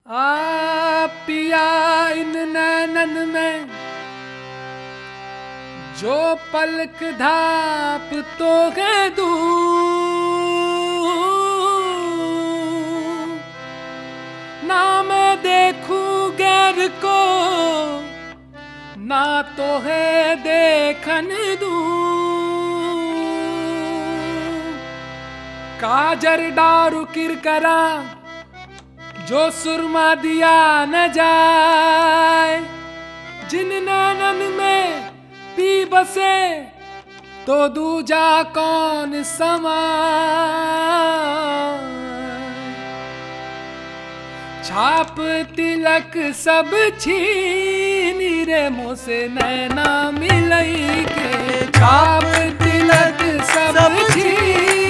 पिया इन नैनन में जो पलक धाप तो है दूर, ना मैं देखूं गैर को ना तो है देखन दूर। काजर डारू किरकरा जो सुरमा दिया न जाए, जिन नैनन में पी बसे तो दूजा कौन समाए। छाप तिलक सब छीनी रे मुँह से नैना मिलई के, छाप तिलक सब छीनी